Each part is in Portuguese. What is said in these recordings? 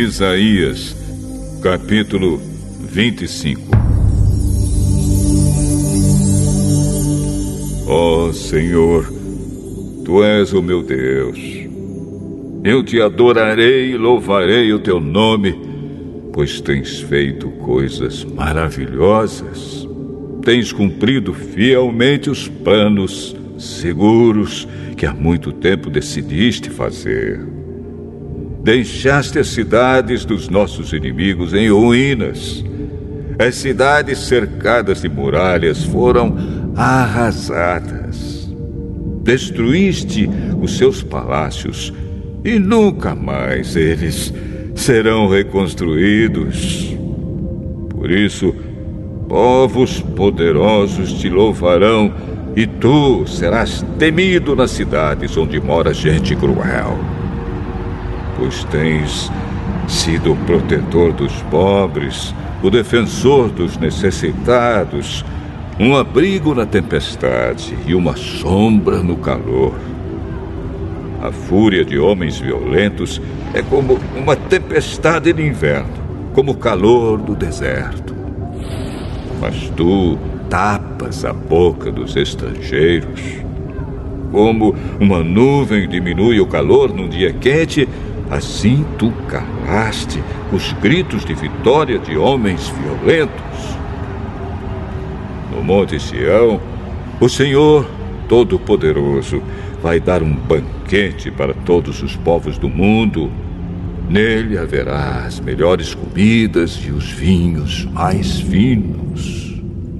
Isaías, capítulo 25. Ó Senhor, Tu és o meu Deus. Eu te adorarei e louvarei o Teu nome, pois tens feito coisas maravilhosas. Tens cumprido fielmente os planos seguros que há muito tempo decidiste fazer. Deixaste as cidades dos nossos inimigos em ruínas. As cidades cercadas de muralhas foram arrasadas. Destruíste os seus palácios e nunca mais eles serão reconstruídos. Por isso, povos poderosos te louvarão e tu serás temido nas cidades onde mora gente cruel. Pois tens sido o protetor dos pobres, o defensor dos necessitados, um abrigo na tempestade e uma sombra no calor. A fúria de homens violentos é como uma tempestade de inverno, como o calor do deserto. Mas tu tapas a boca dos estrangeiros. Como uma nuvem diminui o calor num dia quente, assim tu calaste os gritos de vitória de homens violentos. No Monte Sião, o Senhor Todo-Poderoso vai dar um banquete para todos os povos do mundo. Nele haverá as melhores comidas e os vinhos mais finos.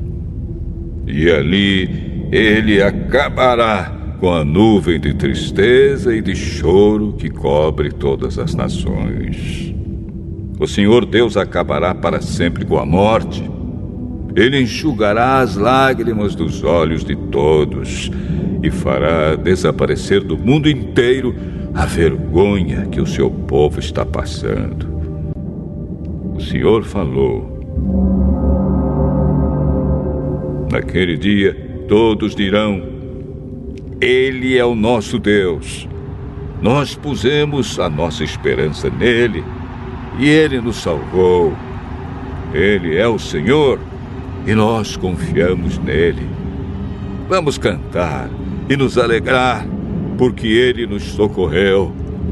E ali ele acabará com a nuvem de tristeza e de choro que cobre todas as nações. O Senhor Deus acabará para sempre com a morte. Ele enxugará as lágrimas dos olhos de todos e fará desaparecer do mundo inteiro a vergonha que o seu povo está passando. O Senhor falou. Naquele dia, todos dirão: Ele é o nosso Deus. Nós pusemos a nossa esperança nele e ele nos salvou. Ele é o Senhor e nós confiamos nele. Vamos cantar e nos alegrar, porque ele nos socorreu.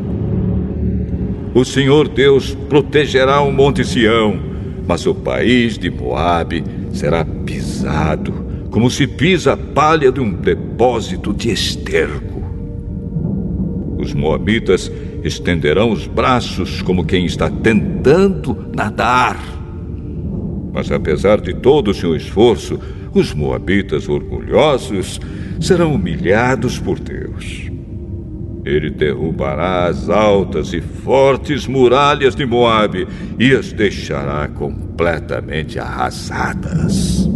O Senhor Deus protegerá o Monte Sião, mas o país de Moabe será pisado, como se pisa a palha de um depósito de esterco. Os moabitas estenderão os braços como quem está tentando nadar. Mas apesar de todo o seu esforço, os moabitas orgulhosos serão humilhados por Deus. Ele derrubará as altas e fortes muralhas de Moabe e as deixará completamente arrasadas.